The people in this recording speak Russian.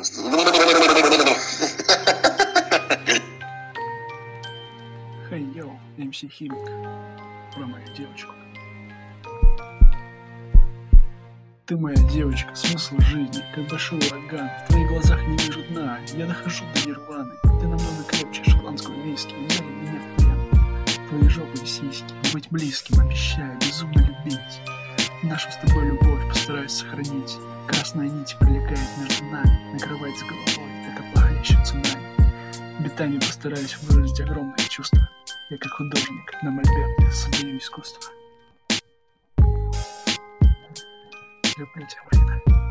Хей, йоу, МС Химик, про мою девочку. Ты моя девочка, смысл жизни, как большой ураган. В твоих глазах не вижу дна, я дохожу до нирваны. Ты намного крепче шотландского виски, взяли меня в плен. Твои жопы и сиськи, быть близким, обещаю безумно любить. Нашу с тобой любовь постараюсь сохранить. Красная нить пролегает между нами, накрывает с головой, это похлеще цунами. Битами постараюсь выразить огромное чувство. Я как художник на мольберте создаю искусство. Люблю тебя, Марина.